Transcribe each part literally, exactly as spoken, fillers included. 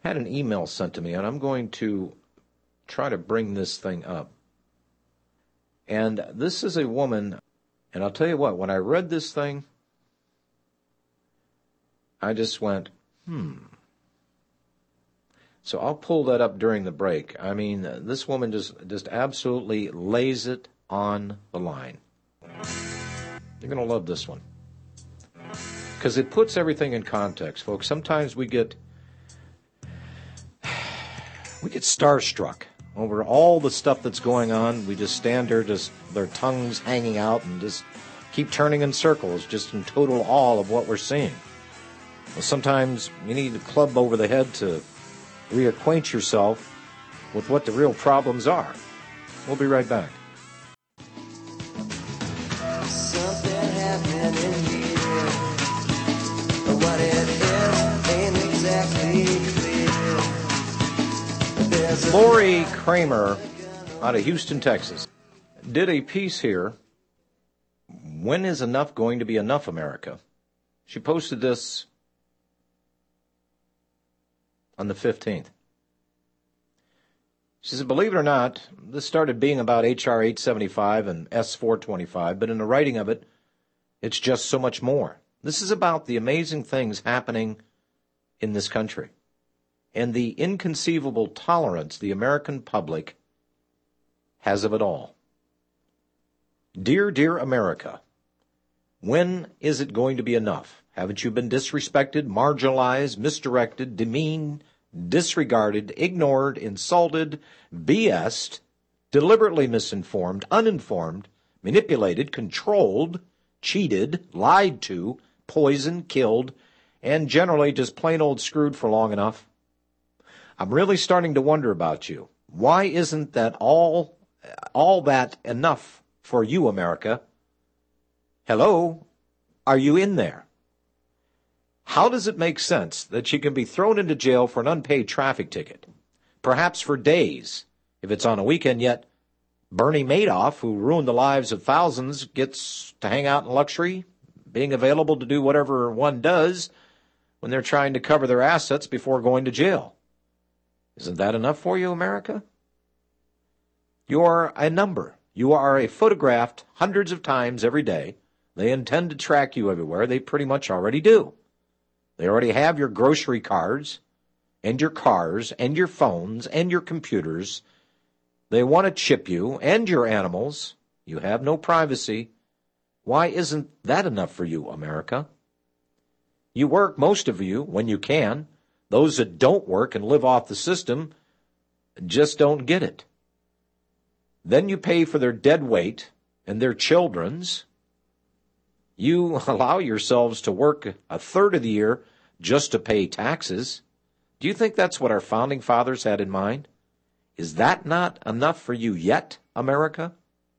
had an email sent to me, and I'm going to try to bring this thing up. And this is a woman, and I'll tell you what, when I read this thing, I just went, hmm. So I'll pull that up during the break. I mean, this woman just, just absolutely lays it on the line. You're going to love this one. Because it puts everything in context, folks. Sometimes we get we get starstruck over all the stuff that's going on. We just stand there, just their tongues hanging out, and just keep turning in circles, just in total awe of what we're seeing. Well, sometimes you need a club over the head to reacquaint yourself with what the real problems are. We'll be right back. Something happening here, but what it is ain't exactly clear. Lori Kramer out of Houston, Texas, did a piece here, When is Enough Going to Be Enough, America? She posted this on the fifteenth. She said, believe it or not, this started being about H R eight seventy-five and S four twenty-five, but in the writing of it, it's just so much more. This is about the amazing things happening in this country and the inconceivable tolerance the American public has of it all. Dear, dear America, when is it going to be enough? Haven't you been disrespected, marginalized, misdirected, demeaned, disregarded, ignored, insulted, B S'd, deliberately misinformed, uninformed, manipulated, controlled, cheated, lied to, poisoned, killed, and generally just plain old screwed for long enough? I'm really starting to wonder about you. Why isn't that all, all that enough for you, America? Hello? Are you in there? How does it make sense that she can be thrown into jail for an unpaid traffic ticket, perhaps for days, if it's on a weekend, yet Bernie Madoff, who ruined the lives of thousands, gets to hang out in luxury, being available to do whatever one does when they're trying to cover their assets before going to jail? Isn't that enough for you, America? You are a number. You are a photographed hundreds of times every day. They intend to track you everywhere. They pretty much already do. They already have your grocery cards and your cars and your phones and your computers. They want to chip you and your animals. You have no privacy. Why isn't that enough for you, America? You work, most of you, when you can. Those that don't work and live off the system just don't get it. Then you pay for their dead weight and their children's. You allow yourselves to work a third of the year just to pay taxes. Do you think that's what our founding fathers had in mind? Is that not enough for you yet, America?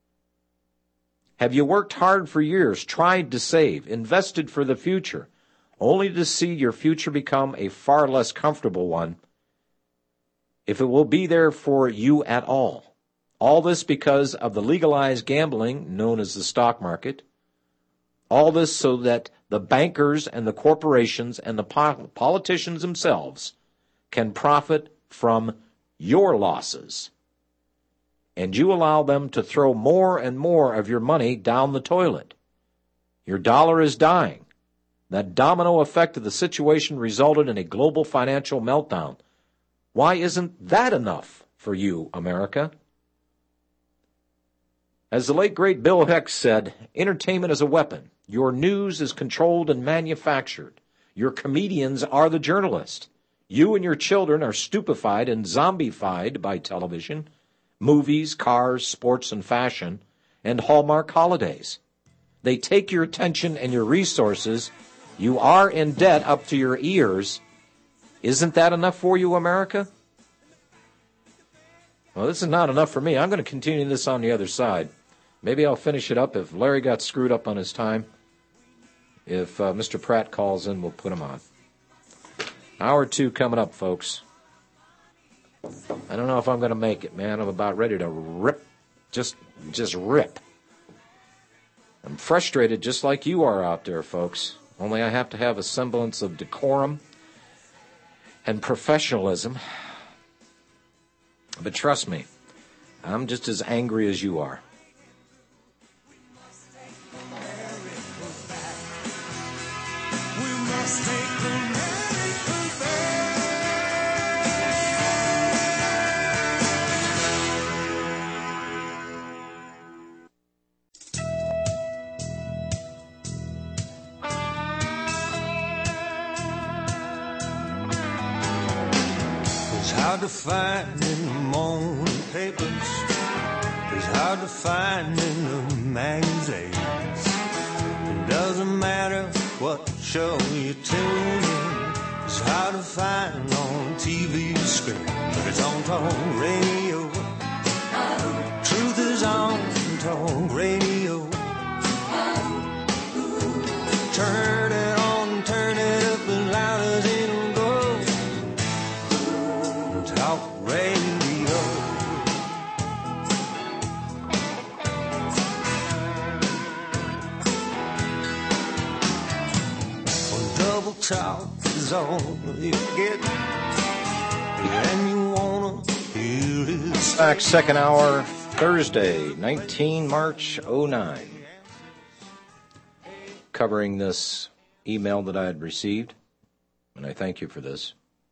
Have you worked hard for years, tried to save, invested for the future, only to see your future become a far less comfortable one, if it will be there for you at all? All this because of the legalized gambling known as the stock market. All this so that the bankers and the corporations and the po- politicians themselves can profit from your losses. And you allow them to throw more and more of your money down the toilet. Your dollar is dying. That domino effect of the situation resulted in a global financial meltdown. Why isn't that enough for you, America? As the late great Bill Hicks said, entertainment is a weapon. Your news is controlled and manufactured. Your comedians are the journalists. You and your children are stupefied and zombified by television, movies, cars, sports, and fashion, and Hallmark holidays. They take your attention and your resources. You are in debt up to your ears. Isn't that enough for you, America? Well, this is not enough for me. I'm going to continue this on the other side. Maybe I'll finish it up if Larry got screwed up on his time. If uh, Mister Pratt calls in, we'll put him on. Hour two coming up, folks. I don't know if I'm going to make it, man. I'm about ready to rip. Just, just rip. I'm frustrated just like you are out there, folks. Only I have to have a semblance of decorum and professionalism. But trust me, I'm just as angry as you are. Hard to find in the morning papers, it's hard to find in the magazines. It doesn't matter what show you tune in, it's hard to find on T V screen, but it's on talk radio. Truth is on talk radio. Turn it on, turn it up as loud as it'll go. Talk radio. Well, double talk is all you get, and you wanna hear it. Back second hour, Thursday, nineteenth of March, oh nine. Covering this email that I had received, and I thank you for this.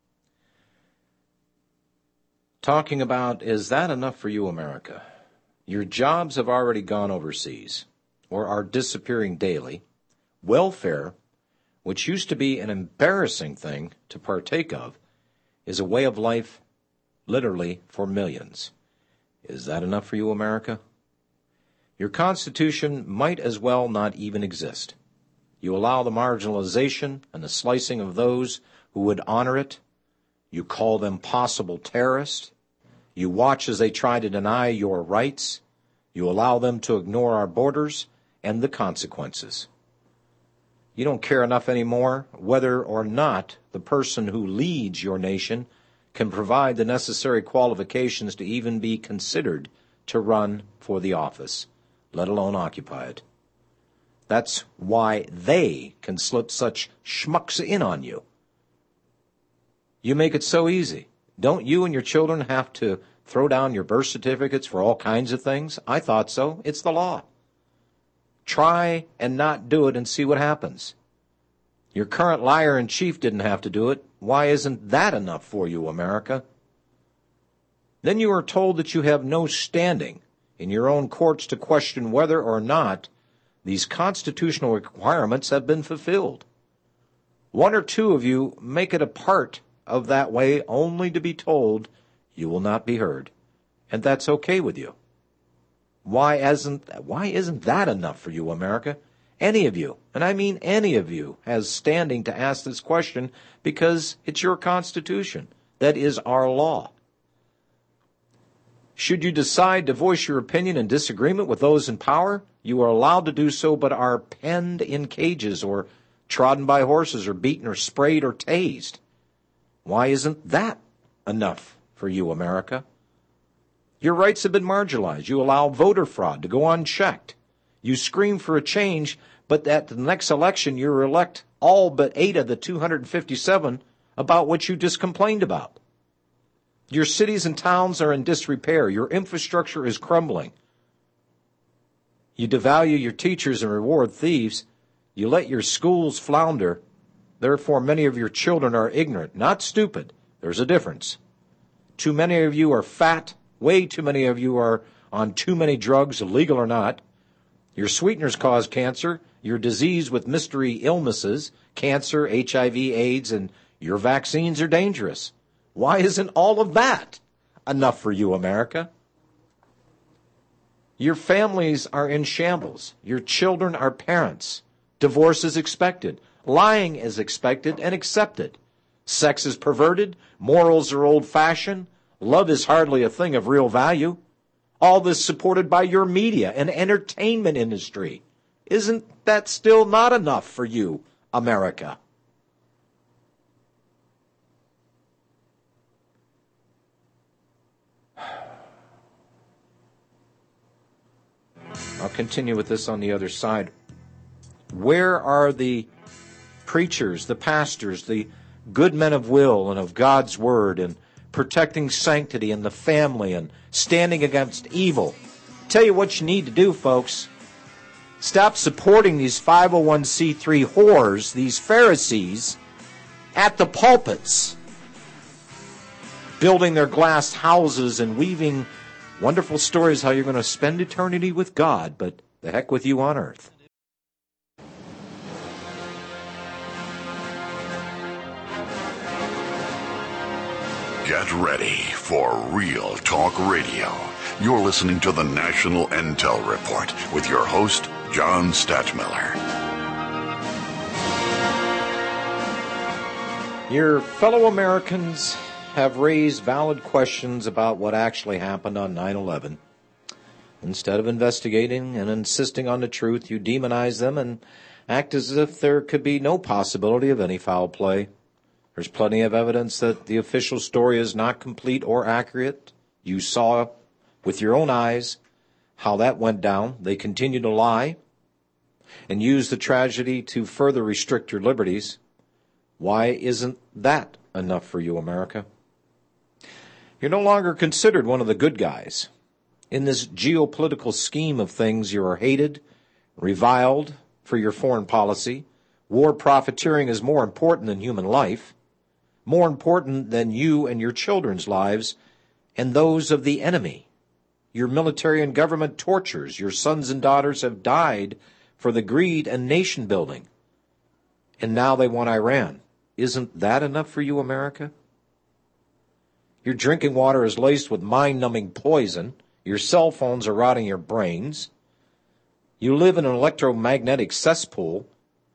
Talking about, is that enough for you, America? Your jobs have already gone overseas, or are disappearing daily. Welfare, which used to be an embarrassing thing to partake of, is a way of life literally for millions. Is that enough for you, America? Your Constitution might as well not even exist. You allow the marginalization and the slicing of those who would honor it. You call them possible terrorists. You watch as they try to deny your rights. You allow them to ignore our borders and the consequences. You don't care enough anymore whether or not the person who leads your nation can provide the necessary qualifications to even be considered to run for the office, let alone occupy it. That's why they can slip such schmucks in on you. You make it so easy. Don't you and your children have to throw down your birth certificates for all kinds of things? I thought so. It's the law. Try and not do it and see what happens. Your current liar-in-chief didn't have to do it. Why isn't that enough for you, America? Then you are told that you have no standing in your own courts to question whether or not these constitutional requirements have been fulfilled. One or two of you make it a part of that way only to be told you will not be heard, and that's okay with you. Why isn't, why isn't that enough for you, America? Any of you, and I mean any of you, has standing to ask this question because it's your Constitution. That is our law. Should you decide to voice your opinion in disagreement with those in power, you are allowed to do so, but are penned in cages or trodden by horses or beaten or sprayed or tased. Why isn't that enough for you, America? Your rights have been marginalized. You allow voter fraud to go unchecked. You scream for a change, but at the next election you elect all but eight of the two hundred fifty-seven about what you just complained about. Your cities and towns are in disrepair. Your infrastructure is crumbling. You devalue your teachers and reward thieves. You let your schools flounder. Therefore, many of your children are ignorant, not stupid. There's a difference. Too many of you are fat. Way too many of you are on too many drugs, illegal or not. Your sweeteners cause cancer. You're diseased with mystery illnesses, cancer, H I V, AIDS, and your vaccines are dangerous. Why isn't all of that enough for you, America? Your families are in shambles. Your children are parents. Divorce is expected. Lying is expected and accepted. Sex is perverted. Morals are old-fashioned. Love is hardly a thing of real value. All this supported by your media and entertainment industry. Isn't that still not enough for you, America? I'll continue with this on the other side. Where are the preachers, the pastors, the good men of will and of God's word and protecting sanctity and the family and standing against evil. Tell you what you need to do, folks. Stop supporting these five oh one c three whores, these Pharisees, at the pulpits, building their glass houses and weaving wonderful stories how you're going to spend eternity with God, but the heck with you on earth. Get ready for Real Talk Radio. You're listening to the National Intel Report with your host, John Stadtmiller. Your fellow Americans have raised valid questions about what actually happened on nine eleven. Instead of investigating and insisting on the truth, you demonize them and act as if there could be no possibility of any foul play. There's plenty of evidence that the official story is not complete or accurate. You saw with your own eyes how that went down. They continue to lie and use the tragedy to further restrict your liberties. Why isn't that enough for you, America? You're no longer considered one of the good guys. In this geopolitical scheme of things, you are hated, reviled for your foreign policy. War profiteering is more important than human life, more important than you and your children's lives and those of the enemy. Your military and government tortures. Your sons and daughters have died for the greed and nation building. And now they want Iran. Isn't that enough for you, America? Your drinking water is laced with mind-numbing poison. Your cell phones are rotting your brains. You live in an electromagnetic cesspool.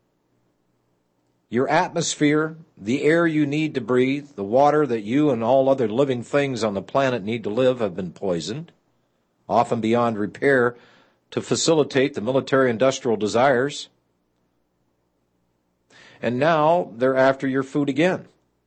Your atmosphere, the air you need to breathe, the water that you and all other living things on the planet need to live have been poisoned, often beyond repair, to facilitate the military-industrial desires. And now they're after your food again.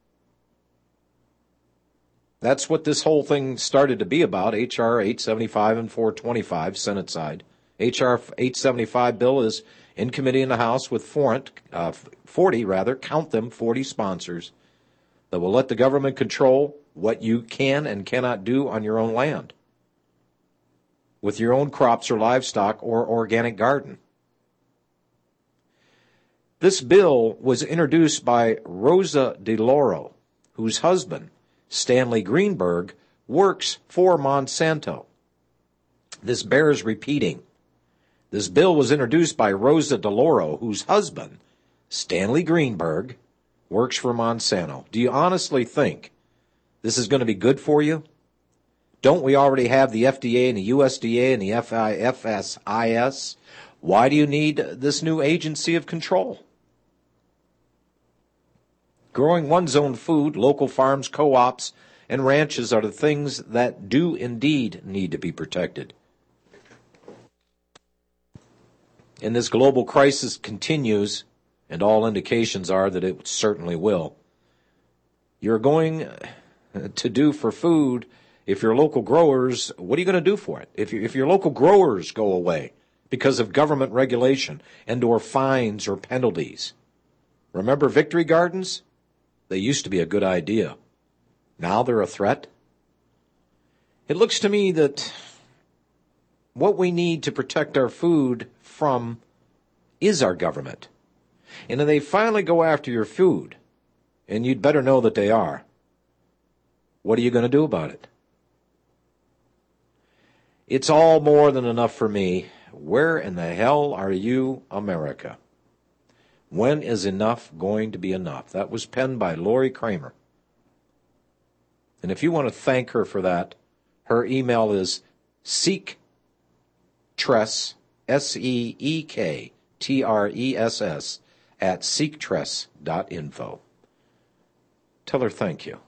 That's what this whole thing started to be about, H R eight seventy-five and four twenty-five, Senate side. H R eight seventy-five bill is in committee in the House with forty, rather, count them, forty sponsors that will let the government control what you can and cannot do on your own land with your own crops or livestock or organic garden. This bill was introduced by Rosa DeLauro, whose husband, Stanley Greenberg, works for Monsanto. This bears repeating. This bill was introduced by Rosa DeLauro, whose husband, Stanley Greenberg, works for Monsanto. Do you honestly think this is going to be good for you? Don't we already have the F D A and the U S D A and the F S I S? Why do you need this new agency of control? Growing one's own food, local farms, co-ops, and ranches are the things that do indeed need to be protected. And this global crisis continues, and all indications are that it certainly will. You're going to do for food, if your local growers, what are you going to do for it? If, you, if your local growers go away because of government regulation and or fines or penalties. Remember Victory Gardens? They used to be a good idea. Now they're a threat. It looks to me that what we need to protect our food from is our government. And if they finally go after your food, and you'd better know that they are, what are you going to do about it? It's all more than enough for me. Where in the hell are you, America? When is enough going to be enough? That was penned by Lori Kramer. And if you want to thank her for that, her email is seektress, S E E K T R E S S, at seektress dot info. Tell her thank you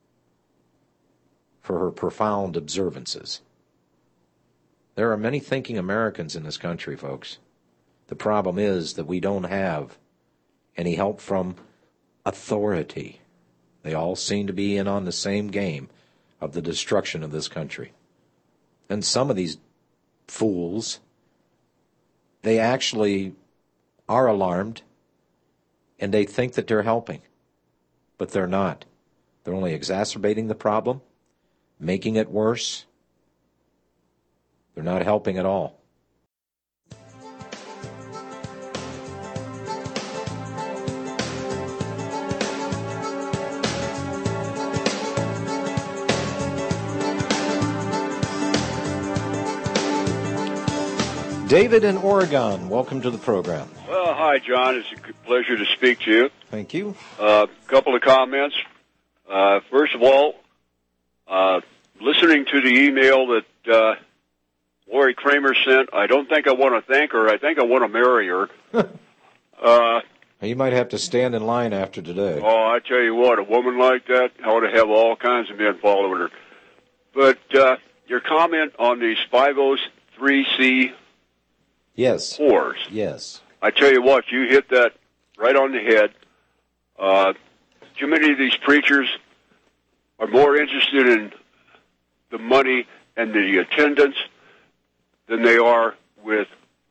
for her profound observances. There are many thinking Americans in this country, folks. The problem is that we don't have any help from authority. They all seem to be in on the same game of the destruction of this country. And some of these fools, they actually are alarmed, and they think that they're helping. but they're not. They're only exacerbating the problem, making it worse. They're not helping at all. David in Oregon, welcome to the program. Well, hi, John. It's a pleasure to speak to you. Thank you. A uh, couple of comments. Uh, first of all, uh, listening to the email that uh, Lori Kramer sent, I don't think I want to thank her. I think I want to marry her. uh, you might have to stand in line after today. Oh, I tell you what, a woman like that ought to have all kinds of men following her. But uh, your comment on these five oh three C Yes. whores. Yes. I tell you what, you hit that right on the head. Uh, too many of these preachers are more interested in the money and the attendance than they are with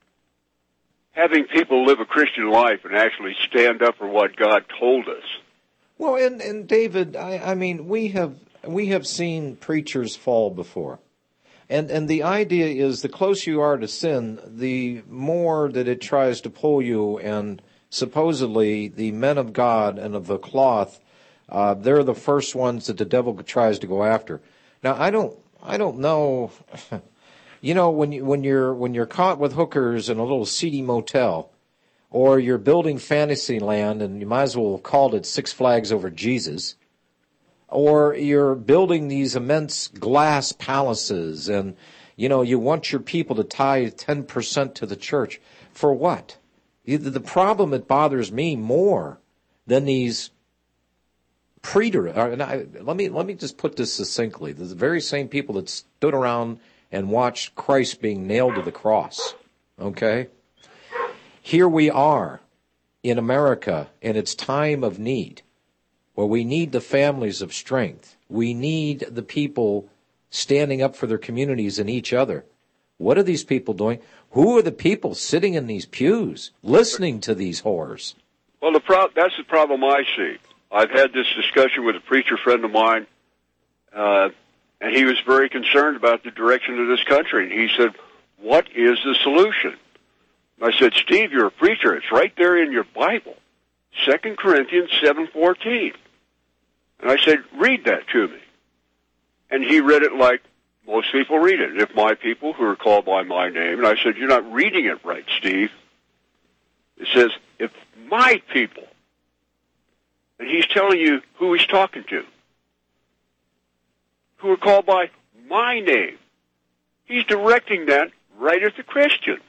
having people live a Christian life and actually stand up for what God told us. Well, and, and David, I, I mean, we have we have seen preachers fall before. And and the idea is the closer you are to sin, the more that it tries to pull you. And supposedly the men of God and of the cloth, uh, they're the first ones that the devil tries to go after. Now, I don't I don't know. You know, when you when you're when you're caught with hookers in a little seedy motel, or you're building fantasy land, and you might as well have called it Six Flags Over Jesus. Or you're building these immense glass palaces and, you know, you want your people to tithe ten percent to the church. For what? The problem that bothers me more than these preter, and I, let me let me just put this succinctly. The very same people that stood around and watched Christ being nailed to the cross, okay? Here we are in America in its time of need, where we need the families of strength. We need the people standing up for their communities and each other. What are these people doing? Who are the people sitting in these pews, listening to these whores? Well, the pro- that's the problem I see. I've had this discussion with a preacher friend of mine, uh, and he was very concerned about the direction of this country. And he said, what is the solution? And I said, Steve, you're a preacher. It's right there in your Bible, Second Corinthians seven fourteen. And I said, read that to me. And he read it like most people read it. If my people who are called by my name. And I said, you're not reading it right, Steve. It says, if my people. And he's telling you who he's talking to. Who are called by my name. He's directing that right at the Christians.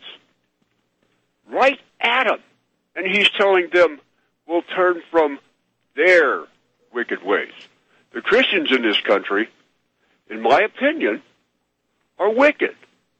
Right at them. And he's telling them, we'll turn from their wicked ways. The Christians in this country, in my opinion, are wicked.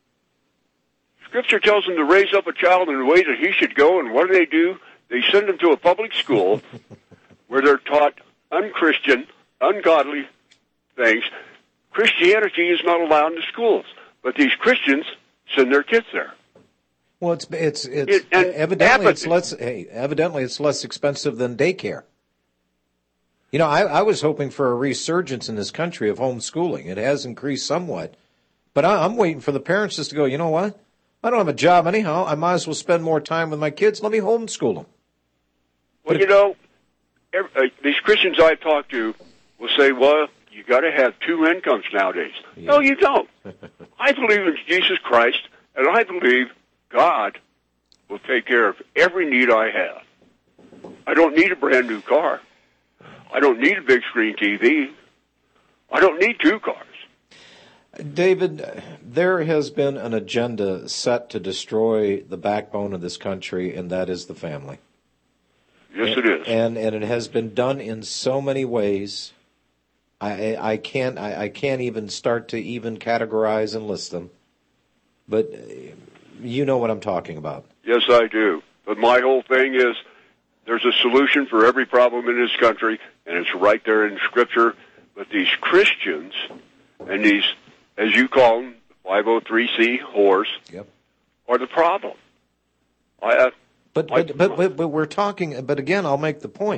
Scripture tells them to raise up a child in the way that he should go, and what do they do? They send them to a public school where they're taught unchristian, ungodly things. Christianity is not allowed in the schools, but these Christians send their kids there. Well, it's it's it's It- and evidently it's apathy. less hey, evidently it's less expensive than daycare. You know, I, I was hoping for a resurgence in this country of homeschooling. It has increased somewhat, but I, I'm waiting for the parents just to go, you know what? I don't have a job anyhow. I might as well spend more time with my kids. Let me homeschool them. Well, you know, every, uh, these Christians I talk to will say, well, you got to have two incomes nowadays. Yeah. No, you don't. I believe in Jesus Christ, and I believe God will take care of every need I have. I don't need a brand new car. I don't need a big screen T V. I don't need two cars. David, there has been an agenda set to destroy the backbone of this country, and that is the family. Yes, it is. And and it has been done in so many ways. I I can't I, I can't even start to even categorize and list them. But you know what I'm talking about. Yes, I do. But my whole thing is there's a solution for every problem in this country, and it's right there in Scripture. But these Christians and these, as you call them, five oh three C whores, Yep. are the problem. I, uh, But I- but, but but but we're talking. But again, I'll make the point.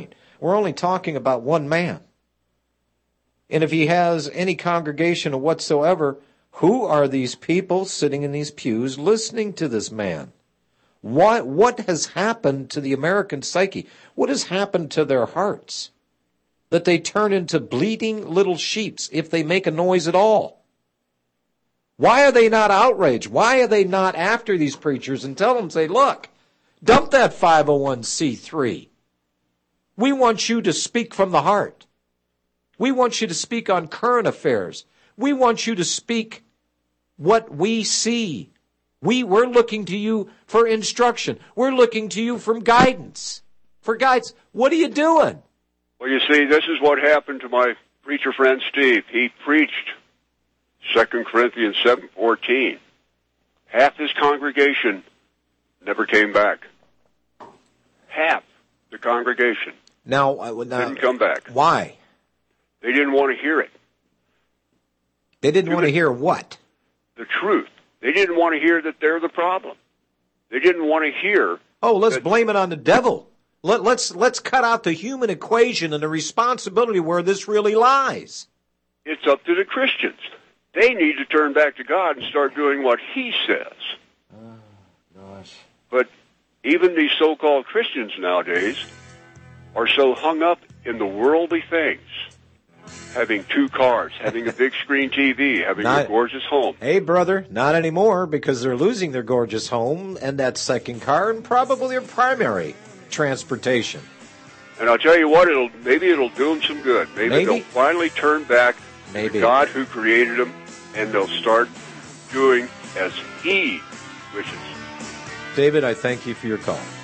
we're only talking about one man. And if he has any congregation whatsoever, who are these people sitting in these pews listening to this man? What, what has happened to the American psyche? What has happened to their hearts? That they turn into bleating little sheeps if they make a noise at all. Why are they not outraged? Why are they not after these preachers and tell them, say, look, dump that five oh one c three. We want you to speak from the heart. We want you to speak on current affairs. We want you to speak what we see. We, we're looking to you for instruction. We're looking to you for guidance. For guidance. What are you doing? Well, you see, this is what happened to my preacher friend Steve. He preached Second Corinthians seven fourteen. Half his congregation never came back. Half the congregation Now, uh, now didn't come back. Why? They didn't want to hear it. They didn't want to hear what? The truth. They didn't want to hear that they're the problem. They didn't want to hear. Oh, let's that, blame it on the devil. Let, let's let's cut out the human equation and the responsibility where this really lies. It's up to the Christians. They need to turn back to God and start doing what He says. Oh, gosh. But even these so-called Christians nowadays are so hung up in the worldly things. Having two cars, having a big screen T V, having Not, a gorgeous home. Hey, brother, not anymore, because they're losing their gorgeous home and that second car and probably their primary transportation. And I'll tell you what, it'll maybe it'll do them some good. Maybe, Maybe. they'll finally turn back Maybe. to God who created them, and they'll start doing as He wishes. David, I thank you for your call.